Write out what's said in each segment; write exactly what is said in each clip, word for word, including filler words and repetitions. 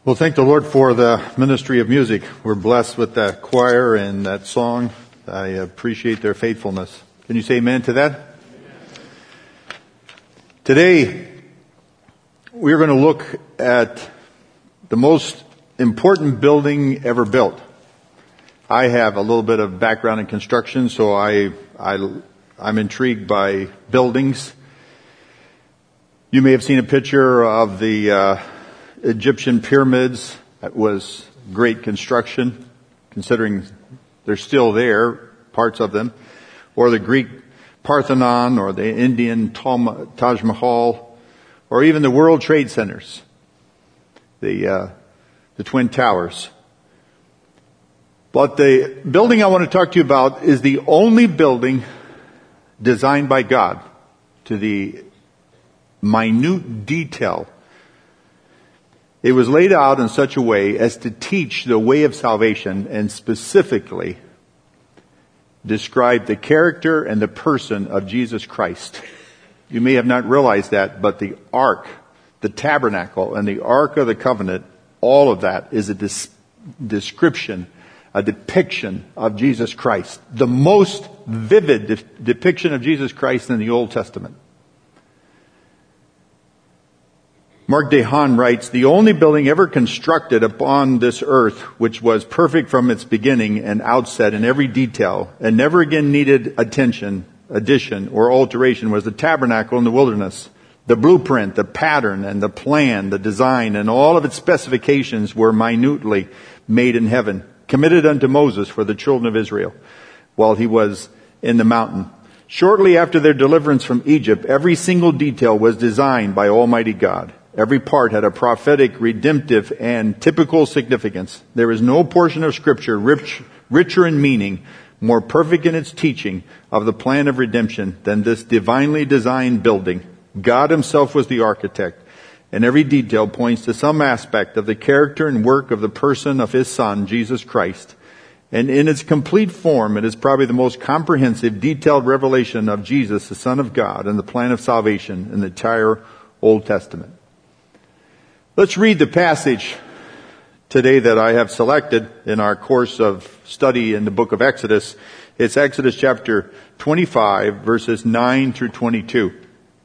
Well, thank the Lord for the ministry of music. We're blessed with that choir and that song. I appreciate their faithfulness. Can you say amen to that? Amen. Today, we're going to look at the most important building ever built. I have a little bit of background in construction, so I, I, I'm intrigued by buildings. You may have seen a picture of the uh, Egyptian pyramids. That was great construction, considering they're still there, parts of them. Or the Greek Parthenon, or the Indian Taj Mahal, or even the World Trade Centers, the uh, the Twin Towers. But the building I want to talk to you about is the only building designed by God to the minute detail. It was laid out in such a way as to teach the way of salvation and specifically describe the character and the person of Jesus Christ. You may have not realized that, but the ark, the tabernacle, and the ark of the covenant, all of that is a dis- description, a depiction of Jesus Christ. The most vivid de- depiction of Jesus Christ in the Old Testament. Mark Dehaan writes, the only building ever constructed upon this earth which was perfect from its beginning and outset in every detail and never again needed attention, addition, or alteration was the tabernacle in the wilderness. The blueprint, the pattern, and the plan, the design, and all of its specifications were minutely made in heaven, committed unto Moses for the children of Israel while he was in the mountain. Shortly after their deliverance from Egypt, every single detail was designed by Almighty God. Every part had a prophetic, redemptive, and typical significance. There is no portion of Scripture rich, richer in meaning, more perfect in its teaching of the plan of redemption than this divinely designed building. God Himself was the architect, and every detail points to some aspect of the character and work of the person of His Son, Jesus Christ. And in its complete form, it is probably the most comprehensive, detailed revelation of Jesus, the Son of God, and the plan of salvation in the entire Old Testament. Let's read the passage today that I have selected in our course of study in the book of Exodus. It's Exodus chapter twenty-five, verses nine through twenty-two.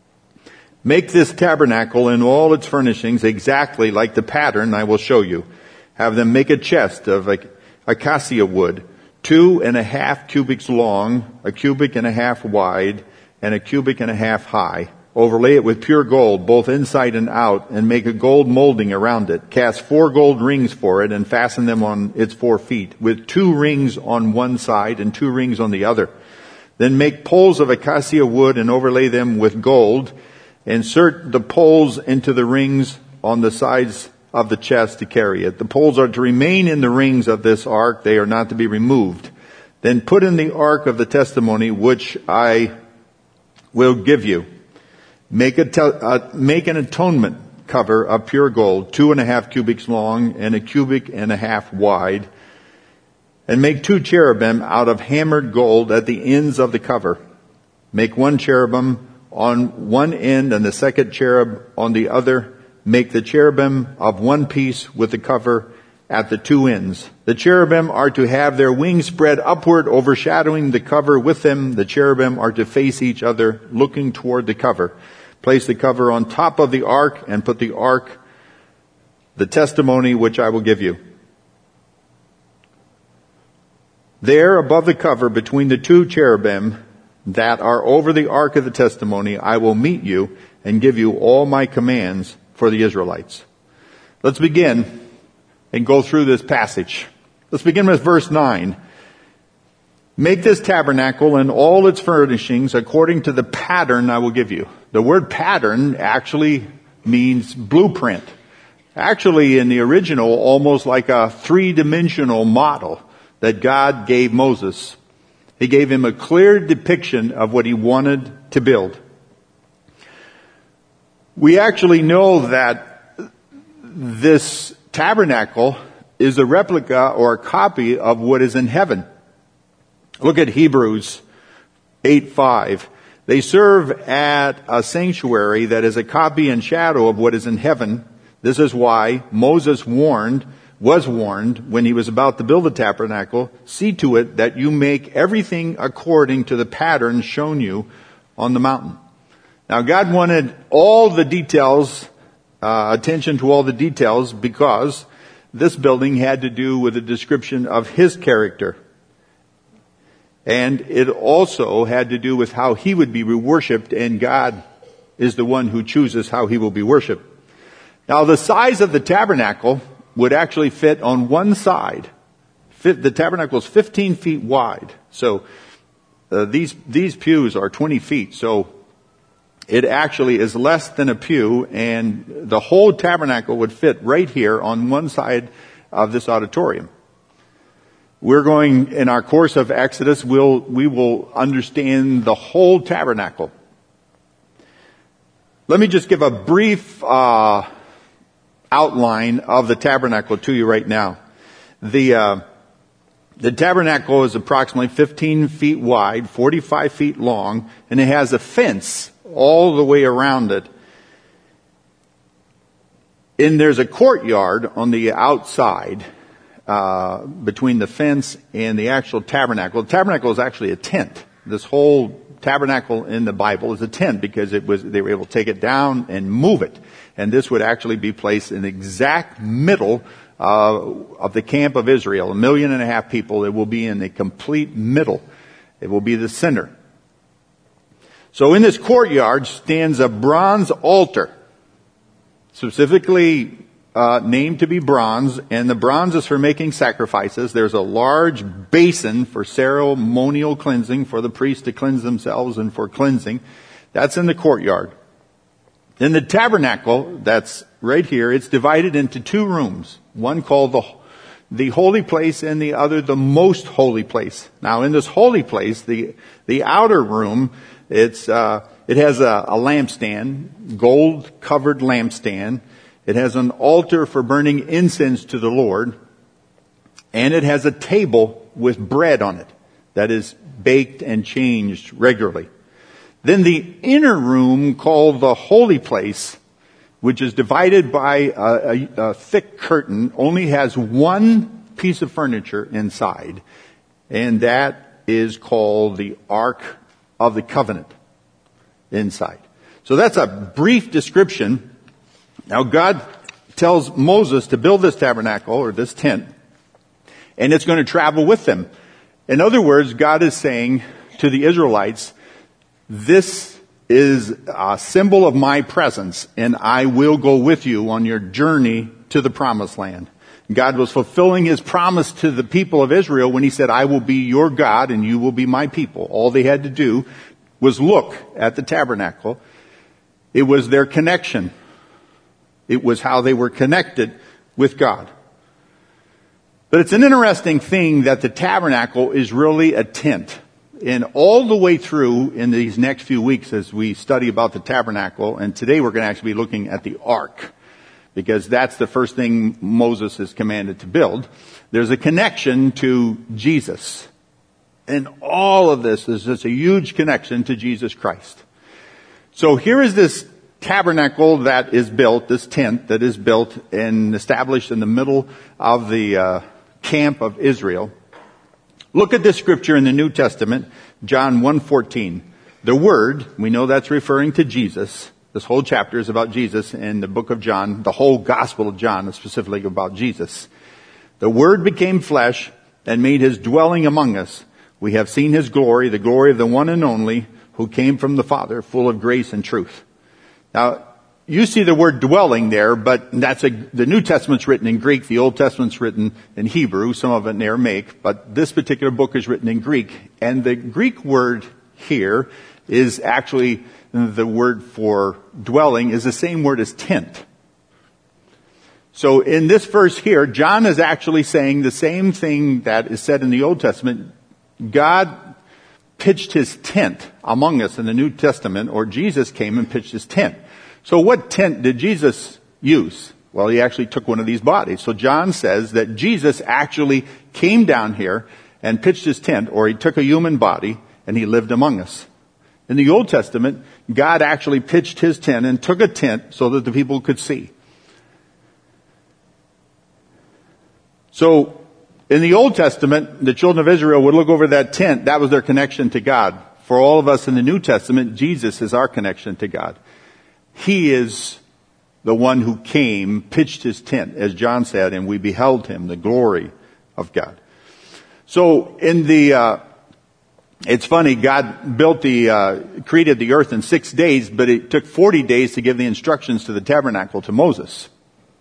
Make this tabernacle and all its furnishings exactly like the pattern I will show you. Have them make a chest of acacia wood, two and a half cubits long, a cubit and a half wide, and a cubit and a half high. Overlay it with pure gold, both inside and out, and make a gold molding around it. Cast four gold rings for it and fasten them on its four feet, with two rings on one side and two rings on the other. Then make poles of acacia wood and overlay them with gold. Insert the poles into the rings on the sides of the chest to carry it. The poles are to remain in the rings of this ark. They are not to be removed. Then put in the ark of the testimony, which I will give you. Make a te- uh, make an atonement cover of pure gold, two and a half cubits long and a cubit and a half wide. And make two cherubim out of hammered gold at the ends of the cover. Make one cherubim on one end and the second cherub on the other. Make the cherubim of one piece with the cover at the two ends. The cherubim are to have their wings spread upward, overshadowing the cover with them. The cherubim are to face each other, looking toward the cover. Place the cover on top of the ark and put the ark, the testimony which I will give you. There above the cover between the two cherubim that are over the ark of the testimony, I will meet you and give you all my commands for the Israelites. Let's begin and go through this passage. Let's begin with verse nine. Make this tabernacle and all its furnishings according to the pattern I will give you. The word pattern actually means blueprint. Actually, in the original, almost like a three-dimensional model that God gave Moses. He gave him a clear depiction of what he wanted to build. We actually know that this tabernacle is a replica or a copy of what is in heaven. Look at Hebrews eight five. They serve at a sanctuary that is a copy and shadow of what is in heaven. This is why Moses warned, was warned when he was about to build the tabernacle, see to it that you make everything according to the pattern shown you on the mountain. Now God wanted all the details, uh, attention to all the details, because this building had to do with a description of his character. And it also had to do with how he would be worshipped, and God is the one who chooses how he will be worshipped. Now the size of the tabernacle would actually fit on one side. Fit, the tabernacle is fifteen feet wide. So uh, these these pews are twenty feet. So it actually is less than a pew, and the whole tabernacle would fit right here on one side of this auditorium. We're going, in our course of Exodus, we'll, we will understand the whole tabernacle. Let me just give a brief uh, outline of the tabernacle to you right now. The uh, the tabernacle is approximately fifteen feet wide, forty-five feet long, and it has a fence all the way around it. And there's a courtyard on the outside uh, between the fence and the actual tabernacle. The tabernacle is actually a tent. This whole tabernacle in the Bible is a tent because it was they were able to take it down and move it. And this would actually be placed in the exact middle uh, of the camp of Israel. A million and a half people. It will be in the complete middle. It will be the center. So in this courtyard stands a bronze altar, specifically uh, named to be bronze, and the bronze is for making sacrifices. There's a large basin for ceremonial cleansing, for the priests to cleanse themselves and for cleansing. That's in the courtyard. Then the tabernacle, that's right here, it's divided into two rooms. One called the, the holy place and the other the most holy place. Now in this holy place, the, the outer room, it's, uh, it has a, a lampstand, gold covered lampstand. It has an altar for burning incense to the Lord. And it has a table with bread on it that is baked and changed regularly. Then the inner room called the holy place, which is divided by a, a, a thick curtain, only has one piece of furniture inside. And that is called the Ark of the Covenant inside. So that's a brief description. Now God tells Moses to build this tabernacle or this tent, and it's going to travel with them. In other words, God is saying to the Israelites, this is a symbol of my presence, and I will go with you on your journey to the promised land. God was fulfilling his promise to the people of Israel when he said, I will be your God and you will be my people. All they had to do was look at the tabernacle. It was their connection. It was how they were connected with God. But it's an interesting thing that the tabernacle is really a tent. And all the way through in these next few weeks as we study about the tabernacle, and today we're going to actually be looking at the ark, because that's the first thing Moses is commanded to build. There's a connection to Jesus. And all of this is just a huge connection to Jesus Christ. So here is this tabernacle that is built, this tent that is built and established in the middle of the uh, camp of Israel. Look at this scripture in the New Testament, John one fourteen. The Word, we know that's referring to Jesus. This whole chapter is about Jesus in the book of John. The whole Gospel of John is specifically about Jesus. The Word became flesh and made his dwelling among us. We have seen his glory, the glory of the one and only who came from the Father, full of grace and truth. Now, you see the word dwelling there, but that's a, the New Testament's written in Greek, the Old Testament's written in Hebrew, some of it in Aramaic, but this particular book is written in Greek. And the Greek word here is actually, the word for dwelling is the same word as tent. So in this verse here, John is actually saying the same thing that is said in the Old Testament. God pitched his tent among us in the New Testament, or Jesus came and pitched his tent. So what tent did Jesus use? Well, he actually took one of these bodies. So John says that Jesus actually came down here and pitched his tent, or he took a human body and he lived among us. In the Old Testament, God actually pitched his tent and took a tent so that the people could see. So, in the Old Testament, the children of Israel would look over that tent. That was their connection to God. For all of us in the New Testament, Jesus is our connection to God. He is the one who came, pitched his tent, as John said, and we beheld him, the glory of God. So, in the, uh, it's funny, God built the, uh, created the earth in six days, but it took forty days to give the instructions to the tabernacle to Moses.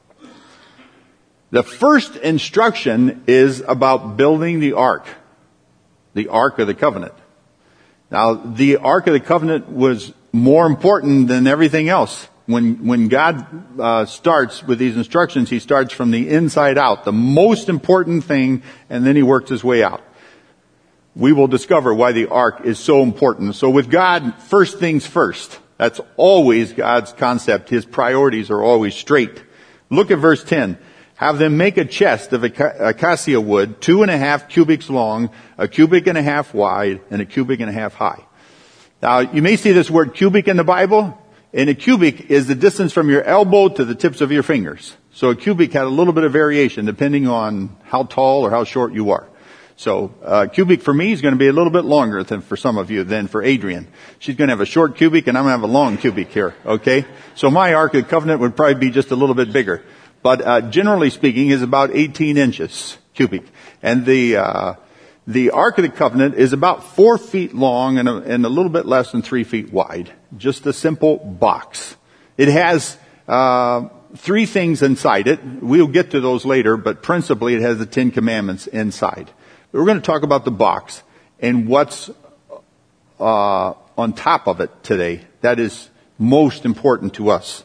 The first instruction is about building the ark, the Ark of the Covenant. Now, the Ark of the Covenant was more important than everything else. When, when God uh, starts with these instructions, he starts from the inside out, the most important thing, and then he works his way out. We will discover why the ark is so important. So with God, first things first. That's always God's concept. His priorities are always straight. Look at verse ten. Have them make a chest of acacia wood, two and a half cubits long, a cubic and a half wide, and a cubic and a half high. Now, you may see this word cubic in the Bible, and a cubic is the distance from your elbow to the tips of your fingers. So a cubic had a little bit of variation depending on how tall or how short you are. So uh, cubic for me is going to be a little bit longer than for some of you than for Adrian. She's going to have a short cubic, and I'm going to have a long cubic here, okay? So my Ark of the Covenant would probably be just a little bit bigger. But uh, generally speaking, is about eighteen inches cubic. And the uh, the Ark of the Covenant is about four feet long and a, and a little bit less than three feet wide. Just a simple box. It has uh, three things inside it. We'll get to those later, but principally it has the Ten Commandments inside. But we're going to talk about the box and what's uh, on top of it today. That is most important to us.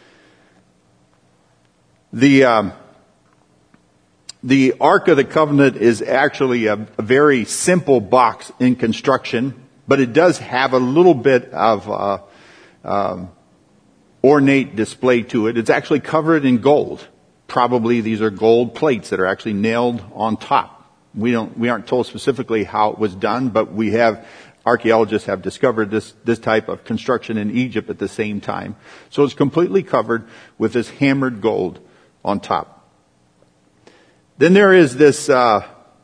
The um, the Ark of the Covenant is actually a, a very simple box in construction, but it does have a little bit of uh, um, ornate display to it. It's actually covered in gold. Probably these are gold plates that are actually nailed on top. We don't we aren't told specifically how it was done, but we have archaeologists have discovered this this type of construction in Egypt at the same time. So it's completely covered with this hammered gold on top. Then there is this uh,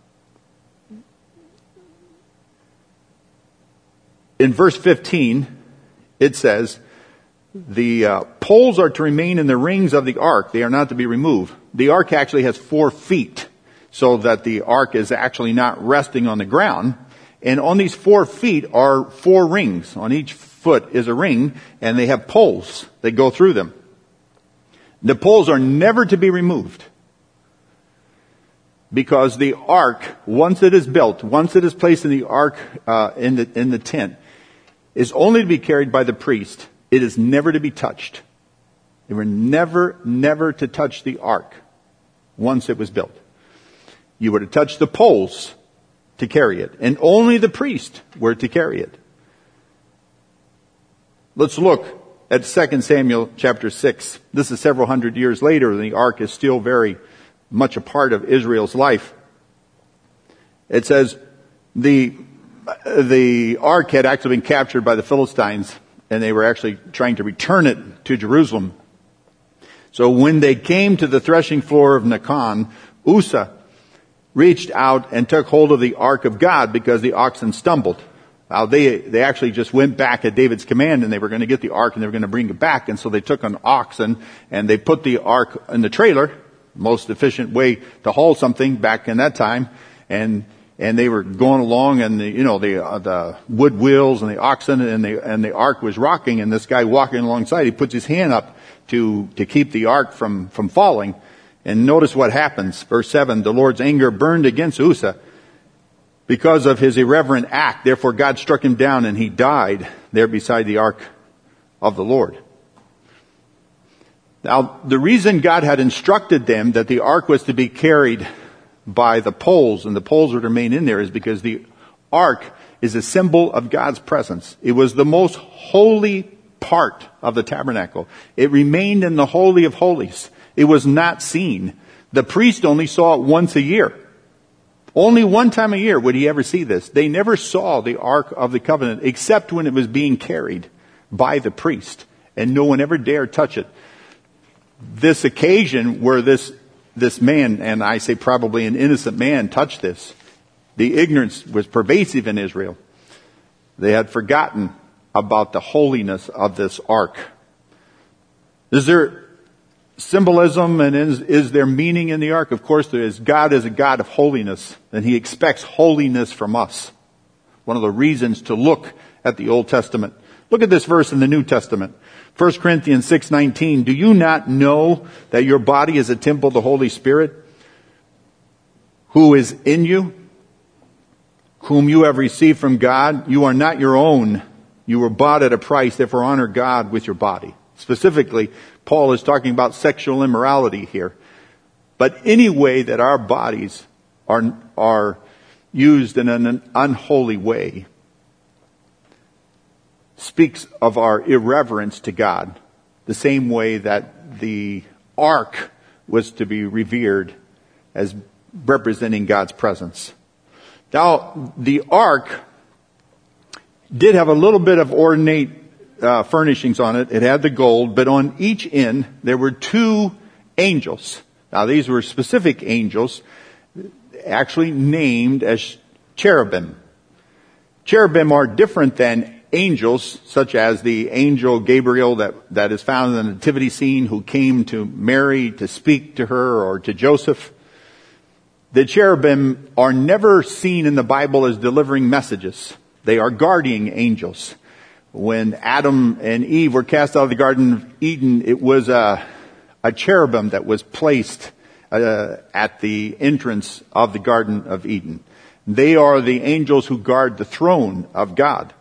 in verse fifteen, it says, the uh, poles are to remain in the rings of the ark. They are not to be removed. The ark actually has four feet, so that the ark is actually not resting on the ground. And on these four feet are four rings. On each foot is a ring, and they have poles that go through them. The poles are never to be removed, because the ark, once it is built, once it is placed in the ark, uh, in the, in the tent, is only to be carried by the priest. It is never to be touched. They were never, never to touch the ark once it was built. You were to touch the poles to carry it, and only the priest were to carry it. Let's look at Second Samuel chapter six. This is several hundred years later, and the ark is still very much a part of Israel's life. It says the the ark had actually been captured by the Philistines, and they were actually trying to return it to Jerusalem. So when they came to the threshing floor of Nacon, Uzzah reached out and took hold of the ark of God because the oxen stumbled. Now they, they actually just went back at David's command, and they were going to get the ark and they were going to bring it back. And so they took an oxen and they put the ark in the trailer, most efficient way to haul something back in that time. And, and they were going along, and the, you know, the, uh, the wood wheels and the oxen and the, and the ark was rocking, and this guy walking alongside, he puts his hand up to, to keep the ark from, from falling. And notice what happens. Verse seven, the Lord's anger burned against Uzzah because of his irreverent act. Therefore God struck him down, and he died there beside the ark of the Lord. Now, the reason God had instructed them that the ark was to be carried by the poles, and the poles would remain in there, is because the ark is a symbol of God's presence. It was the most holy part of the tabernacle. It remained in the Holy of Holies. It was not seen. The priest only saw it once a year. Only one time a year would he ever see this. They never saw the Ark of the Covenant except when it was being carried by the priest, and no one ever dared touch it. This occasion where this this man, and I say probably an innocent man, touched this, the ignorance was pervasive in Israel. They had forgotten about the holiness of this ark. Is there symbolism and is, is there meaning in the ark? Of course there is. God is a God of holiness, and He expects holiness from us. One of the reasons to look at the Old Testament. Look at this verse in the New Testament. First Corinthians six nineteen. Do you not know that your body is a temple of the Holy Spirit, who is in you, whom you have received from God? You are not your own. You were bought at a price. Therefore honor God with your body. Specifically, Paul is talking about sexual immorality here. But any way that our bodies are, are used in an unholy way speaks of our irreverence to God, the same way that the ark was to be revered as representing God's presence. Now, the ark did have a little bit of ornate uh, furnishings on it. It had the gold, but on each end there were two angels. Now, these were specific angels, actually named as cherubim. Cherubim are different than angels, such as the angel Gabriel that, that is found in the nativity scene, who came to Mary to speak to her, or to Joseph. The cherubim are never seen in the Bible as delivering messages. They are guardian angels. When Adam and Eve were cast out of the Garden of Eden, it was a, a cherubim that was placed uh, at the entrance of the Garden of Eden. They are the angels who guard the throne of God.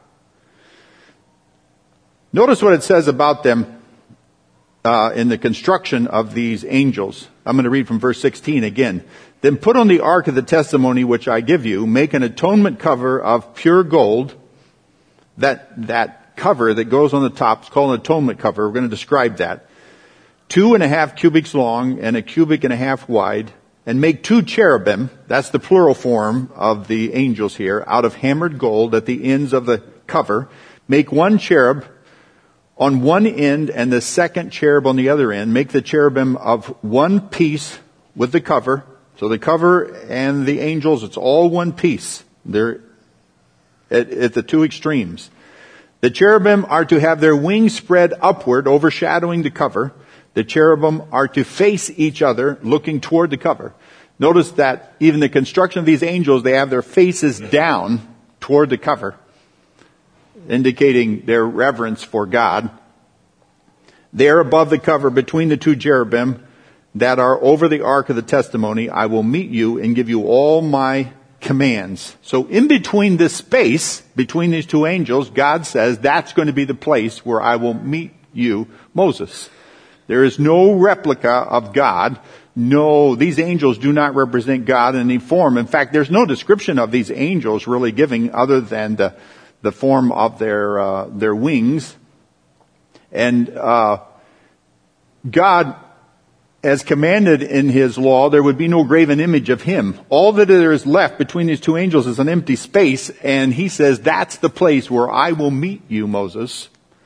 Notice what it says about them uh, in the construction of these angels. I'm going to read from verse sixteen again. Then put on the ark of the testimony which I give you, make an atonement cover of pure gold. That, that cover that goes on the top is called an atonement cover. We're going to describe that. Two and a half cubits long and a cubit and a half wide. And make two cherubim, that's the plural form of the angels here, out of hammered gold at the ends of the cover. Make one cherub on one end and the second cherub on the other end. Make the cherubim of one piece with the cover. So the cover and the angels, it's all one piece. They're at, at the two extremes. The cherubim are to have their wings spread upward, overshadowing the cover. The cherubim are to face each other, looking toward the cover. Notice that even the construction of these angels, they have their faces down toward the cover, indicating their reverence for God. There above the cover, between the two cherubim that are over the ark of the testimony, I will meet you and give you all my commands. So in between this space, between these two angels, God says that's going to be the place where I will meet you, Moses. There is no replica of God. No, these angels do not represent God in any form. In fact, there's no description of these angels really giving other than the, the form of their, uh, their wings. And, uh, God has commanded in His law there would be no graven image of Him. All that there is left between these two angels is an empty space, and He says that's the place where I will meet you, Moses.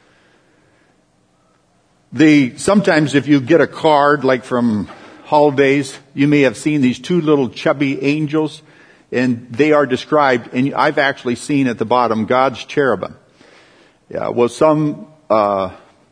The, sometimes if you get a card like from holidays, you may have seen these two little chubby angels, and they are described, and I've actually seen at the bottom God's cherubim. Yeah, well, some, uh,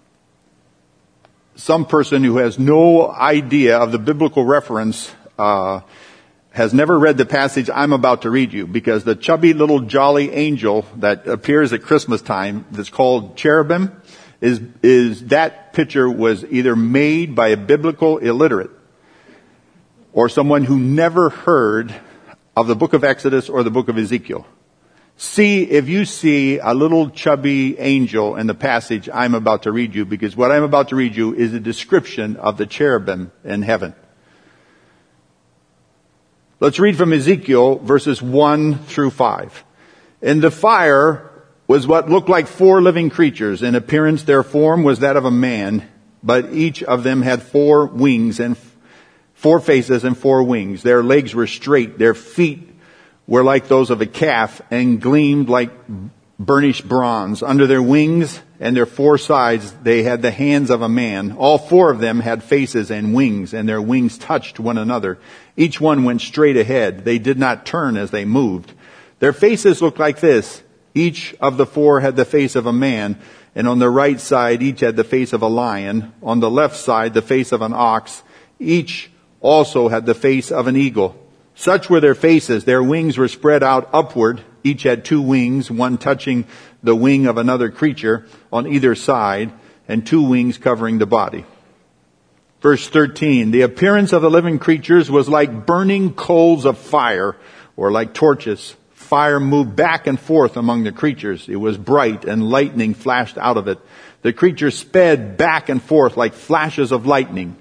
some person who has no idea of the biblical reference, uh, has never read the passage I'm about to read you, because the chubby little jolly angel that appears at Christmas time that's called cherubim, is, is that picture was either made by a biblical illiterate or someone who never heard of the book of Exodus or the book of Ezekiel. See if you see a little chubby angel in the passage I'm about to read you, because what I'm about to read you is a description of the cherubim in heaven. Let's read from Ezekiel verses one through five. In the fire was what looked like four living creatures. In appearance, their form was that of a man, but each of them had four wings and four faces and four wings. Their legs were straight. Their feet were like those of a calf and gleamed like burnished bronze. Under their wings and their four sides they had the hands of a man. All four of them had faces and wings, and their wings touched one another. Each one went straight ahead. They did not turn as they moved. Their faces looked like this. Each of the four had the face of a man, and on the right side each had the face of a lion. On the left side the face of an ox. Each also had the face of an eagle. Such were their faces. Their wings were spread out upward. Each had two wings, one touching the wing of another creature on either side, and two wings covering the body. Verse thirteen, the appearance of the living creatures was like burning coals of fire, or like torches. Fire moved back and forth among the creatures. It was bright, and lightning flashed out of it. The creatures sped back and forth like flashes of lightning.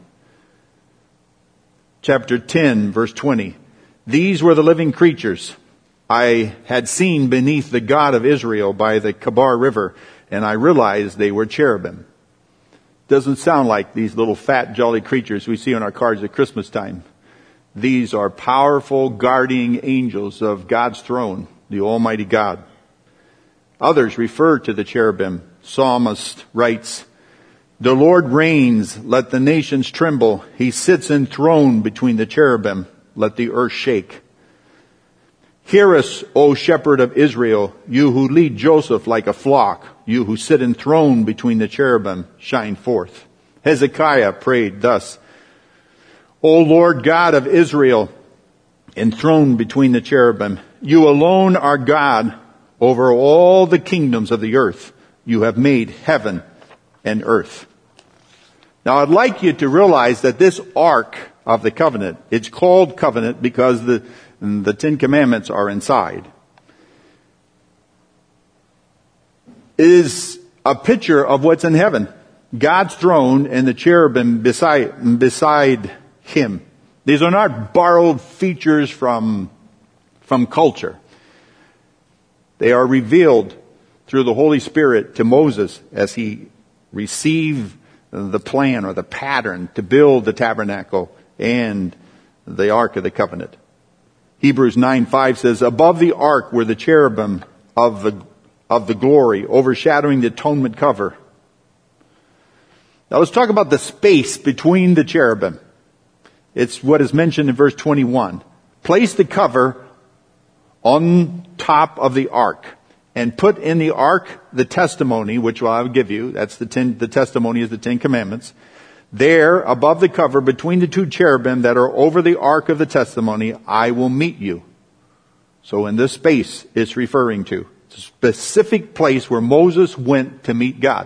Chapter ten, verse twenty. These were the living creatures I had seen beneath the God of Israel by the Kabar River, and I realized they were cherubim. Doesn't sound like these little fat, jolly creatures we see on our cards at Christmas time. These are powerful, guardian angels of God's throne, the Almighty God. Others refer to the cherubim. Psalmist writes, the Lord reigns, let the nations tremble. He sits enthroned between the cherubim, let the earth shake. Hear us, O shepherd of Israel, you who lead Joseph like a flock, you who sit enthroned between the cherubim, shine forth. Hezekiah prayed thus, O Lord God of Israel, enthroned between the cherubim, you alone are God over all the kingdoms of the earth. You have made heaven and earth. Now I'd like you to realize that this Ark of the Covenant, it's called covenant because the the Ten Commandments are inside, is a picture of what's in heaven. God's throne and the cherubim beside, beside him. These are not borrowed features from, from culture. They are revealed through the Holy Spirit to Moses as he received the plan or the pattern to build the tabernacle and the Ark of the Covenant. Hebrews nine five says, above the ark were the cherubim of the, of the glory, overshadowing the atonement cover. Now let's talk about the space between the cherubim. It's what is mentioned in verse twenty-one. Place the cover on top of the ark and put in the ark the testimony, which I will give you. That's the ten, the testimony is the Ten Commandments. There, above the cover, between the two cherubim that are over the ark of the testimony, I will meet you. So in this space, it's referring to it's a specific place where Moses went to meet God.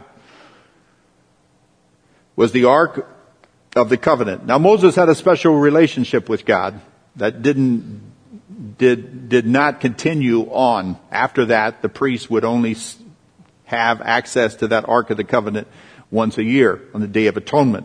Was the ark of the covenant. Now Moses had a special relationship with God that didn't, did, did not continue on. After that, the priest would only have access to that ark of the covenant once a year on the Day of Atonement.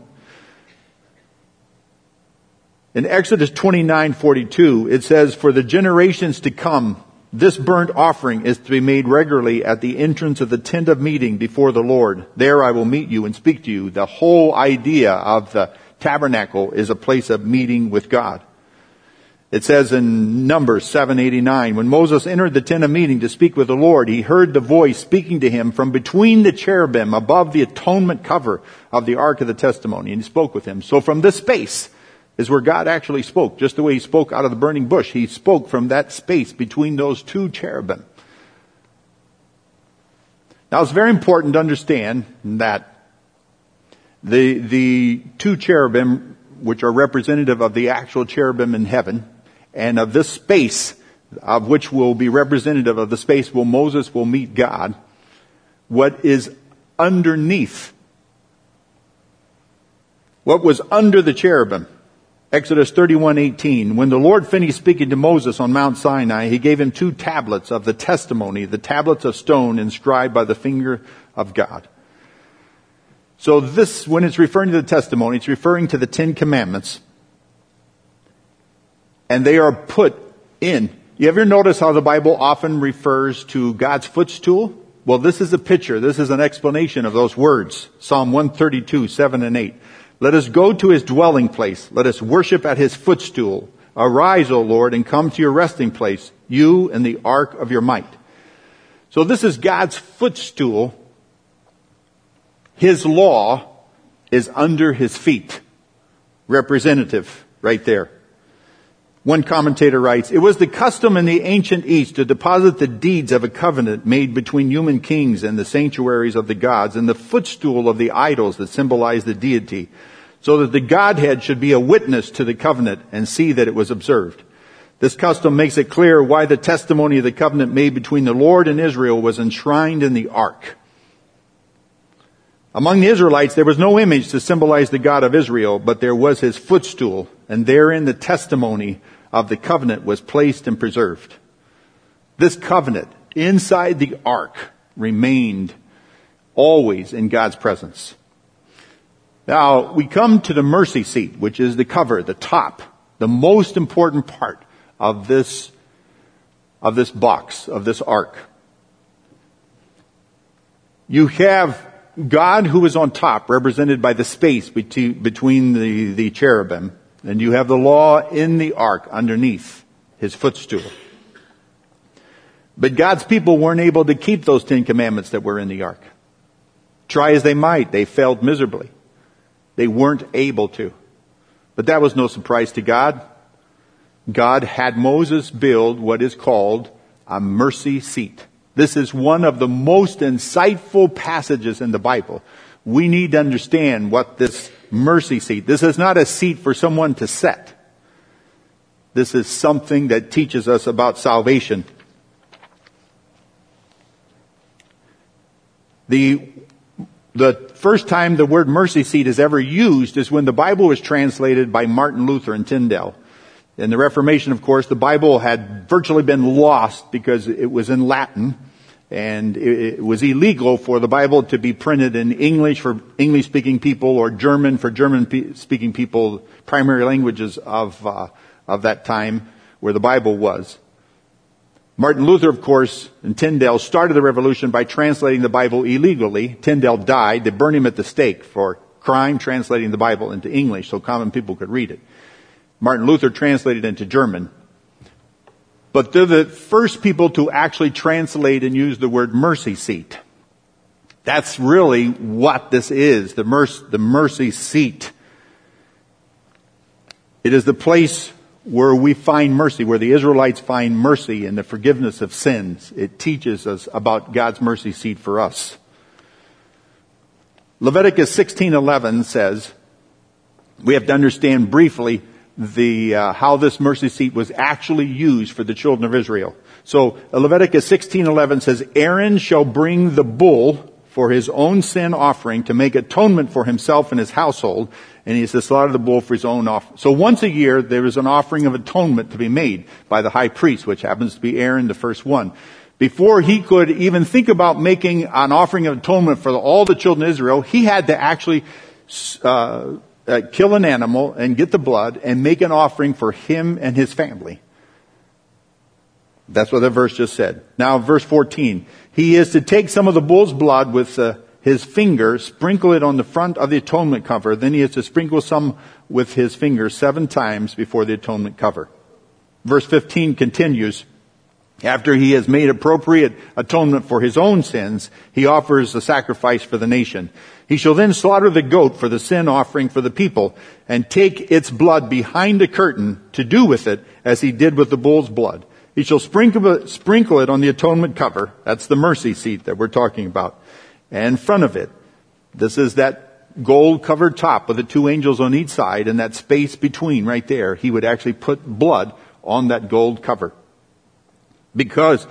In Exodus twenty-nine forty-two, it says, for the generations to come, this burnt offering is to be made regularly at the entrance of the tent of meeting before the Lord. There I will meet you and speak to you. The whole idea of the tabernacle is a place of meeting with God. It says in Numbers seven eighty-nine, when Moses entered the tent of meeting to speak with the Lord, he heard the voice speaking to him from between the cherubim above the atonement cover of the Ark of the Testimony, and he spoke with him. So from this space is where God actually spoke, just the way he spoke out of the burning bush. He spoke from that space between those two cherubim. Now it's very important to understand that the, the two cherubim, which are representative of the actual cherubim in heaven, and of this space, of which will be representative of the space where Moses will meet God, what is underneath, what was under the cherubim. Exodus thirty-one eighteen, when the Lord finished speaking to Moses on Mount Sinai, he gave him two tablets of the testimony, the tablets of stone inscribed by the finger of God. So this, when it's referring to the testimony, it's referring to the Ten Commandments. And they are put in. You ever notice how the Bible often refers to God's footstool? Well, this is a picture. This is an explanation of those words. Psalm one thirty-two, seven and eight. Let us go to his dwelling place. Let us worship at his footstool. Arise, O Lord, and come to your resting place, you and the ark of your might. So this is God's footstool. His law is under his feet. Representative right there. One commentator writes, "It was the custom in the ancient East to deposit the deeds of a covenant made between human kings and the sanctuaries of the gods and the footstool of the idols that symbolize the deity, so that the Godhead should be a witness to the covenant and see that it was observed. This custom makes it clear why the testimony of the covenant made between the Lord and Israel was enshrined in the ark. Among the Israelites, there was no image to symbolize the God of Israel, but there was his footstool, and therein the testimony of the covenant was placed and preserved." This covenant inside the ark remained always in God's presence. Now, we come to the mercy seat, which is the cover, the top, the most important part of this, of this box, of this ark. You have God who is on top, represented by the space between the, the cherubim, and you have the law in the ark underneath his footstool. But God's people weren't able to keep those Ten Commandments that were in the ark. Try as they might, they failed miserably. They weren't able to. But that was no surprise to God. God had Moses build what is called a mercy seat. This is one of the most insightful passages in the Bible. We need to understand what this mercy seat, this is not a seat for someone to sit. This is something that teaches us about salvation. The, the first time the word mercy seat is ever used is when the Bible was translated by Martin Luther in Tyndale. In the Reformation, of course, the Bible had virtually been lost because it was in Latin, and it was illegal for the Bible to be printed in English for English-speaking people or German for German-speaking people, primary languages of uh, of that time where the Bible was. Martin Luther, of course, in Tyndale, started the revolution by translating the Bible illegally. Tyndale died. They burned him at the stake for crime translating the Bible into English so common people could read it. Martin Luther translated it into German. But they're the first people to actually translate and use the word mercy seat. That's really what this is, the mercy, the mercy seat. It is the place where we find mercy, where the Israelites find mercy in the forgiveness of sins. It teaches us about God's mercy seat for us. Leviticus sixteen eleven says, we have to understand briefly the uh, how this mercy seat was actually used for the children of Israel. So Leviticus sixteen eleven says, Aaron shall bring the bull for his own sin offering to make atonement for himself and his household, and he is to slaughter the bull for his own offering. So once a year there is an offering of atonement to be made by the high priest, which happens to be Aaron, the first one. Before he could even think about making an offering of atonement for all the children of Israel, he had to actually uh, Uh, kill an animal and get the blood and make an offering for him and his family. That's what the verse just said. Now verse fourteen. He is to take some of the bull's blood with uh, his finger, sprinkle it on the front of the atonement cover. Then he is to sprinkle some with his finger seven times before the atonement cover. Verse fifteen continues. After he has made appropriate atonement for his own sins, he offers a sacrifice for the nation. He shall then slaughter the goat for the sin offering for the people and take its blood behind the curtain to do with it as he did with the bull's blood. He shall sprinkle, sprinkle it on the atonement cover. That's the mercy seat that we're talking about. And in front of it, this is that gold covered top with the two angels on each side and that space between right there. He would actually put blood on that gold cover. Because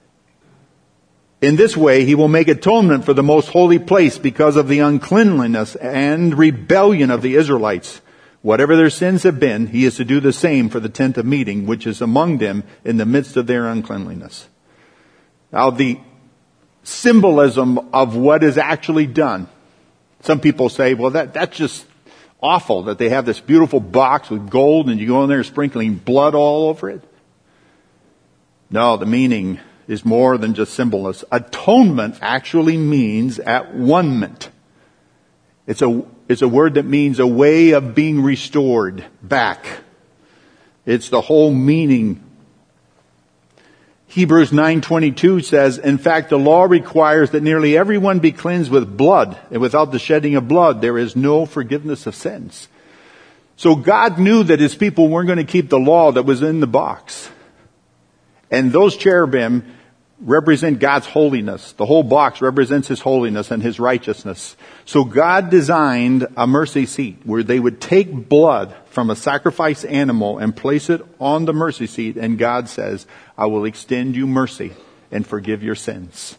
in this way he will make atonement for the most holy place because of the uncleanliness and rebellion of the Israelites. Whatever their sins have been, he is to do the same for the tent of meeting, which is among them in the midst of their uncleanliness. Now the symbolism of what is actually done. Some people say, well, that that's just awful that they have this beautiful box with gold and you go in there sprinkling blood all over it. No, the meaning is more than just symbolism. Atonement actually means at one-ment. It's a, it's a word that means a way of being restored back. It's the whole meaning. Hebrews nine twenty-two says, in fact, the law requires that nearly everyone be cleansed with blood, and without the shedding of blood, there is no forgiveness of sins. So God knew that his people weren't going to keep the law that was in the box. And those cherubim represent God's holiness. The whole box represents his holiness and his righteousness. So God designed a mercy seat where they would take blood from a sacrificed animal and place it on the mercy seat. And God says, I will extend you mercy and forgive your sins.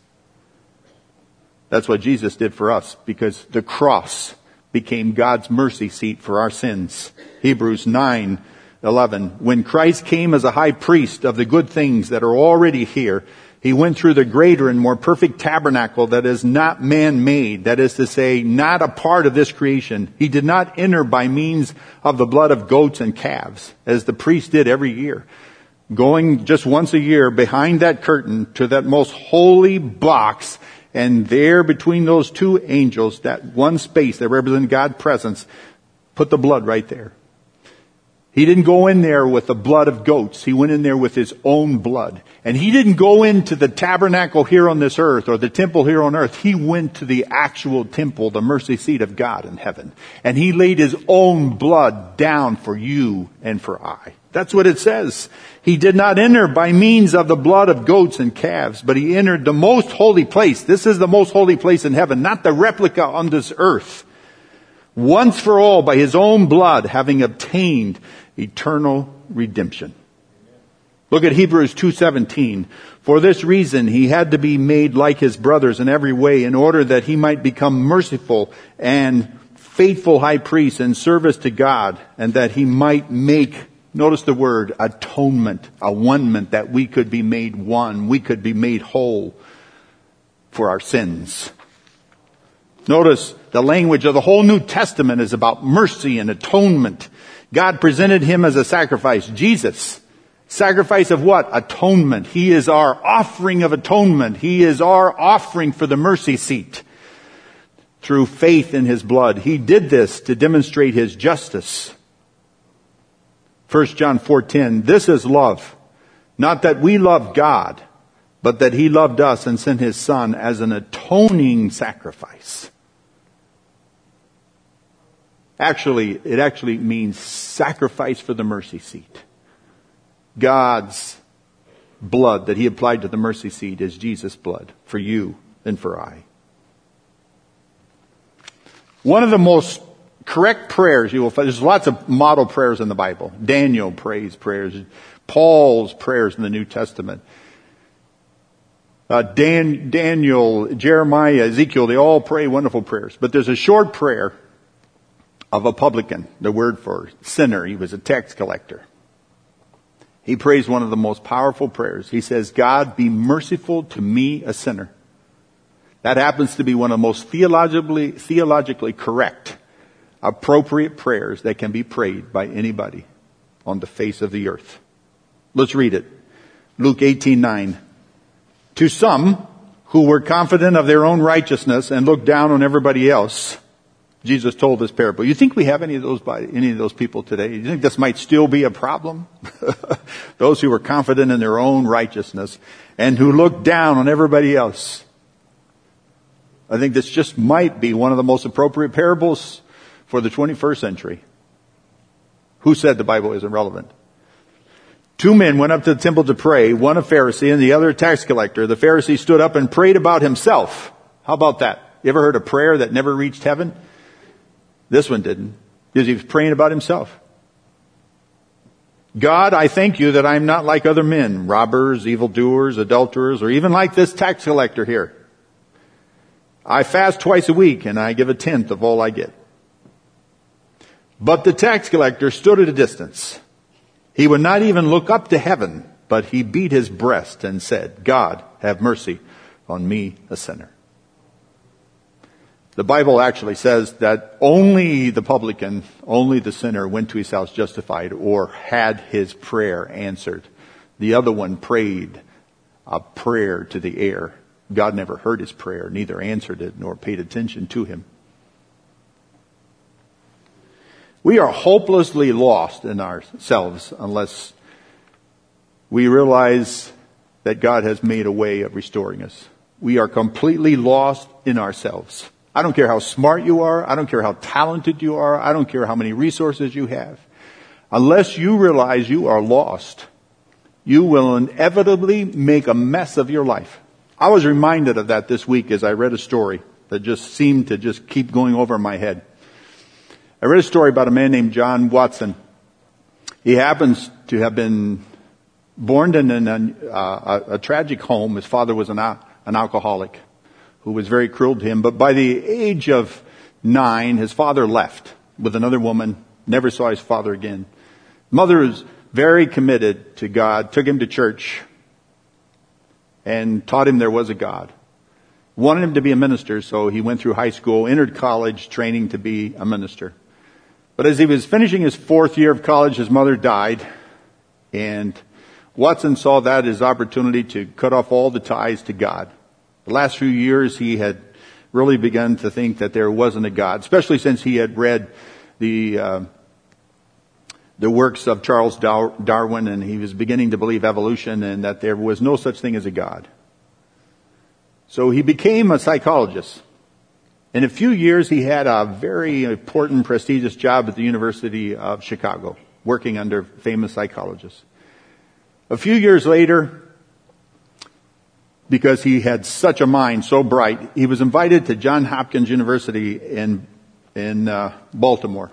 That's what Jesus did for us, because the cross became God's mercy seat for our sins. Hebrews nine eleven. When Christ came as a high priest of the good things that are already here, he went through the greater and more perfect tabernacle that is not man-made, that is to say, not a part of this creation. He did not enter by means of the blood of goats and calves, as the priest did every year, going just once a year behind that curtain to that most holy box, and there between those two angels, that one space that represented God's presence, put the blood right there. He didn't go in there with the blood of goats. He went in there with his own blood. And he didn't go into the tabernacle here on this earth or the temple here on earth. He went to the actual temple, the mercy seat of God in heaven. And he laid his own blood down for you and for I. That's what it says. He did not enter by means of the blood of goats and calves, but he entered the most holy place. This is the most holy place in heaven, not the replica on this earth. Once for all, by his own blood, having obtained eternal redemption. Look at Hebrews two seventeen. For this reason he had to be made like his brothers in every way, in order that he might become merciful and faithful high priest in service to God, and that he might make, notice the word, atonement, a one-ment, that we could be made one, we could be made whole for our sins. Notice the language of the whole New Testament is about mercy and atonement. God presented him as a sacrifice. Jesus, sacrifice of what? Atonement. He is our offering of atonement. He is our offering for the mercy seat. Through faith in his blood. He did this to demonstrate his justice. First John four ten. This is love. Not that we love God, but that he loved us and sent his Son as an atoning sacrifice. Actually, it actually means sacrifice for the mercy seat. God's blood that he applied to the mercy seat is Jesus' blood for you and for I. One of the most correct prayers you will find, there's lots of model prayers in the Bible. Daniel prays prayers. Paul's prayers in the New Testament. Uh, Dan, Daniel, Jeremiah, Ezekiel, they all pray wonderful prayers. But there's a short prayer of a publican, the word for sinner. He was a tax collector. He prays one of the most powerful prayers. He says, God, be merciful to me, a sinner. That happens to be one of the most theologically, theologically correct, appropriate prayers that can be prayed by anybody on the face of the earth. Let's read it. Luke eighteen nine. To some who were confident of their own righteousness and looked down on everybody else, Jesus told this parable. You think we have any of those by any of those people today? You think this might still be a problem? Those who were confident in their own righteousness and who looked down on everybody else. I think this just might be one of the most appropriate parables for the twenty-first century. Who said the Bible isn't relevant? Two men went up to the temple to pray, one a Pharisee and the other a tax collector. The Pharisee stood up and prayed about himself. How about that? You ever heard a prayer that never reached heaven? This one didn't, because he was praying about himself. God, I thank you that I'm not like other men, robbers, evildoers, adulterers, or even like this tax collector here. I fast twice a week and I give a tenth of all I get. But the tax collector stood at a distance. He would not even look up to heaven, but he beat his breast and said, God, have mercy on me, a sinner. The Bible actually says that only the publican, only the sinner went to his house justified or had his prayer answered. The other one prayed a prayer to the air. God never heard his prayer, neither answered it nor paid attention to him. We are hopelessly lost in ourselves unless we realize that God has made a way of restoring us. We are completely lost in ourselves. I don't care how smart you are. I don't care how talented you are. I don't care how many resources you have. Unless you realize you are lost, you will inevitably make a mess of your life. I was reminded of that this week as I read a story that just seemed to just keep going over my head. I read a story about a man named John Watson. He happens to have been born in an, uh, a, a tragic home. His father was an, an alcoholic who was very cruel to him. But by the age of nine, his father left with another woman, never saw his father again. Mother was very committed to God, took him to church, and taught him there was a God. Wanted him to be a minister, so he went through high school, entered college, training to be a minister. But as he was finishing his fourth year of college, his mother died, and Watson saw that as opportunity to cut off all the ties to God. The last few years, he had really begun to think that there wasn't a God, especially since he had read the uh, the works of Charles Darwin, and he was beginning to believe evolution and that there was no such thing as a God. So he became a psychologist. In a few years, he had a very important, prestigious job at the University of Chicago, working under famous psychologists. A few years later, because he had such a mind, so bright, he was invited to Johns Hopkins University in in uh, Baltimore.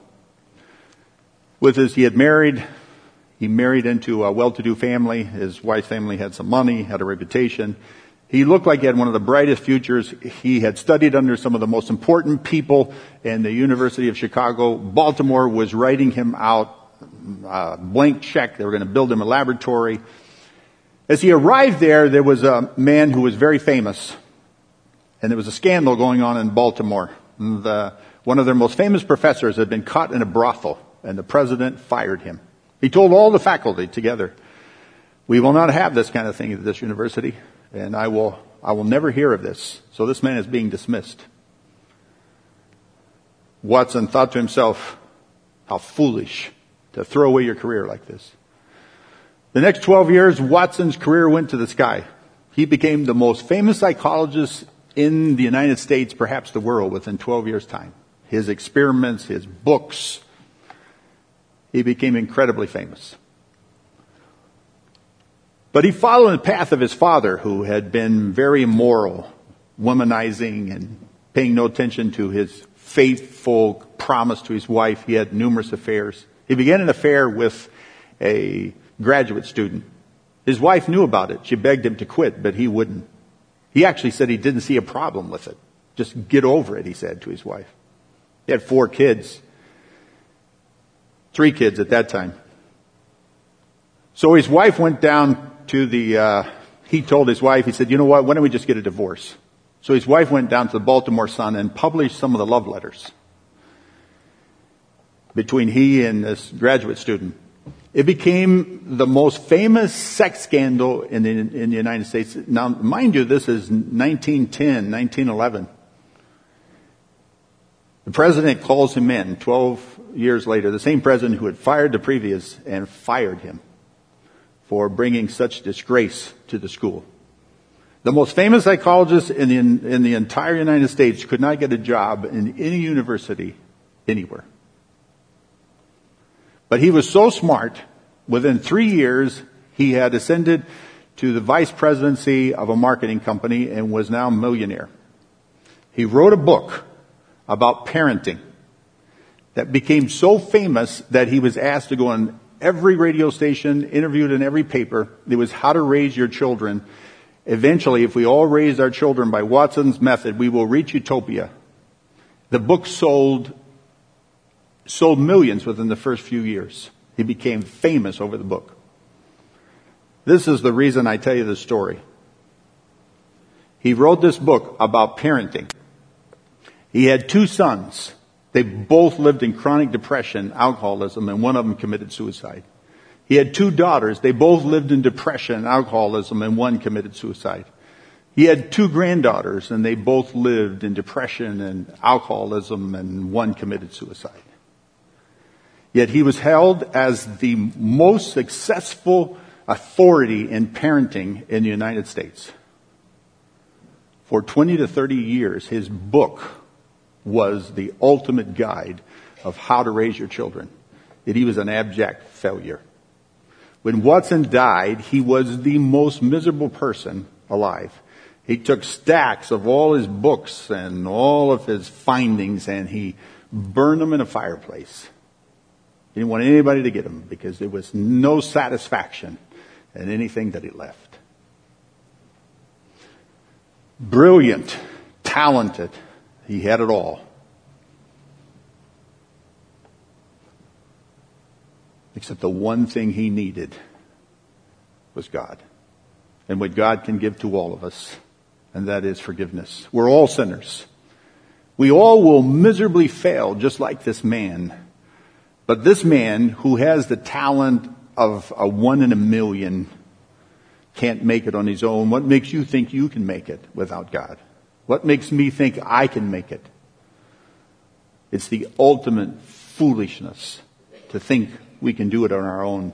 With his, he had married, he married into a well-to-do family. His wife's family had some money, had a reputation. He looked like he had one of the brightest futures. He had studied under some of the most important people in the University of Chicago. Baltimore was writing him out a blank check. They were going to build him a laboratory. As he arrived there, there was a man who was very famous. And there was a scandal going on in Baltimore. The, one of their most famous professors had been caught in a brothel, and the president fired him. He told all the faculty together, "We will not have this kind of thing at this university, and I will I will never hear of this." So this man is being dismissed. Watson thought to himself, how foolish to throw away your career like this. The next twelve years, Watson's career went to the sky. He became the most famous psychologist in the United States, perhaps the world, within twelve years' time. His experiments, his books, he became incredibly famous. But he followed the path of his father, who had been very immoral, womanizing, and paying no attention to his faithful promise to his wife. He had numerous affairs. He began an affair with a graduate student. His wife knew about it. She begged him to quit, but he wouldn't. He actually said he didn't see a problem with it. Just get over it, he said to his wife. He had four kids. Three kids at that time. So his wife went down to the, uh, he told his wife, he said, "You know what, why don't we just get a divorce?" So his wife went down to the Baltimore Sun and published some of the love letters between he and this graduate student. It became the most famous sex scandal in the, in the United States. Now, mind you, this is nineteen ten, nineteen eleven. The president calls him in twelve years later, the same president who had fired the previous, and fired him for bringing such disgrace to the school. The most famous psychologist in the, in the entire United States could not get a job in any university anywhere. But he was so smart, within three years, he had ascended to the vice presidency of a marketing company and was now a millionaire. He wrote a book about parenting that became so famous that he was asked to go on every radio station, interviewed in every paper. It was How to Raise Your Children. Eventually, if we all raised our children by Watson's method, we will reach utopia. The book sold sold millions within the first few years. He became famous over the book. This is the reason I tell you this story. He wrote this book about parenting. He had two sons. They both lived in chronic depression, alcoholism, and one of them committed suicide. He had two daughters. They both lived in depression, alcoholism, and one committed suicide. He had two granddaughters, and they both lived in depression and alcoholism, and one committed suicide. Yet he was held as the most successful authority in parenting in the United States. For twenty to thirty years, his book was the ultimate guide of how to raise your children. Yet he was an abject failure. When Watson died, he was the most miserable person alive. He took stacks of all his books and all of his findings and he burned them in a fireplace. He didn't want anybody to get them because there was no satisfaction in anything that he left. Brilliant, talented, he had it all. Except the one thing he needed was God. And what God can give to all of us, and that is forgiveness. We're all sinners. We all will miserably fail just like this man. But this man who has the talent of a one in a million can't make it on his own. What makes you think you can make it without God? What makes me think I can make it? It's the ultimate foolishness to think we can do it on our own.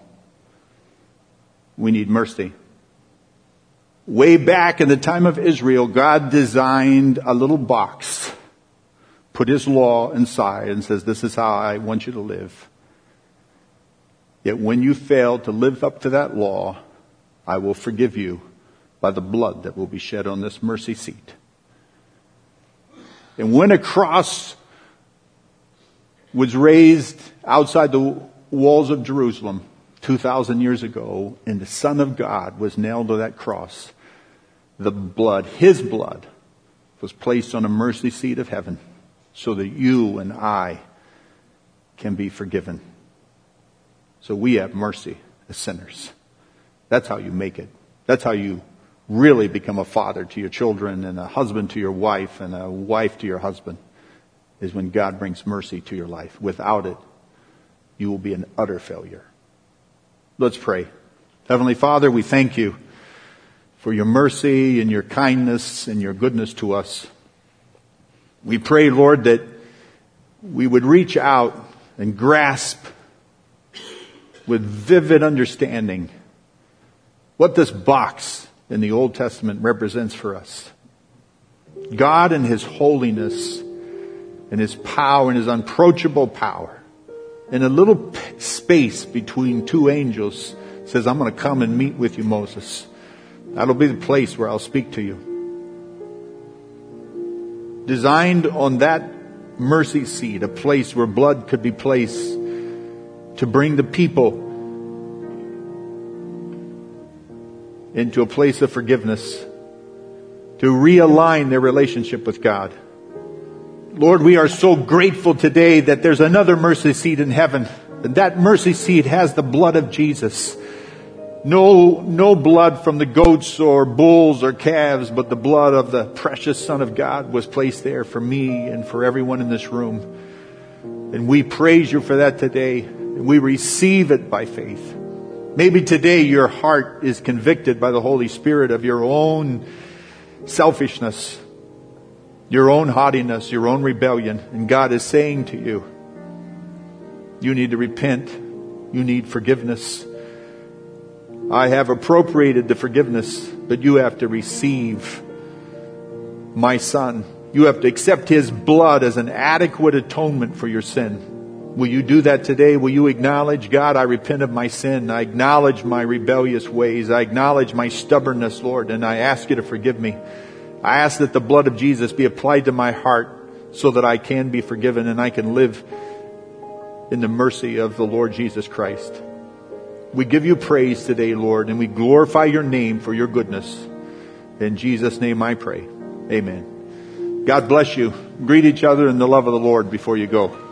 We need mercy. Way back in the time of Israel, God designed a little box, put his law inside and says, this is how I want you to live. Yet when you fail to live up to that law, I will forgive you by the blood that will be shed on this mercy seat. And when a cross was raised outside the walls of Jerusalem two thousand years ago, and the Son of God was nailed to that cross, the blood, his blood, was placed on a mercy seat of heaven so that you and I can be forgiven. So we have mercy as sinners. That's how you make it. That's how you really become a father to your children and a husband to your wife and a wife to your husband, is when God brings mercy to your life. Without it, you will be an utter failure. Let's pray. Heavenly Father, we thank you for your mercy and your kindness and your goodness to us. We pray, Lord, that we would reach out and grasp with vivid understanding what this box in the Old Testament represents for us. God in his holiness and his power and his unapproachable power, in a little space between two angels, says, I'm going to come and meet with you, Moses. That'll be the place where I'll speak to you. Designed on that mercy seat, a place where blood could be placed to bring the people into a place of forgiveness, to realign their relationship with God. Lord, we are so grateful today that there's another mercy seat in heaven. And that mercy seat has the blood of Jesus. No, no blood from the goats or bulls or calves, but the blood of the precious Son of God was placed there for me and for everyone in this room. And we praise you for that today. And we receive it by faith. Maybe today your heart is convicted by the Holy Spirit of your own selfishness, your own haughtiness, your own rebellion. And God is saying to you, you need to repent. You need forgiveness. I have appropriated the forgiveness, but you have to receive my Son. You have to accept his blood as an adequate atonement for your sin. Will you do that today? Will you acknowledge, God, I repent of my sin. I acknowledge my rebellious ways. I acknowledge my stubbornness, Lord, and I ask you to forgive me. I ask that the blood of Jesus be applied to my heart so that I can be forgiven and I can live in the mercy of the Lord Jesus Christ. We give you praise today, Lord, and we glorify your name for your goodness. In Jesus' name I pray. Amen. God bless you. Greet each other in the love of the Lord before you go.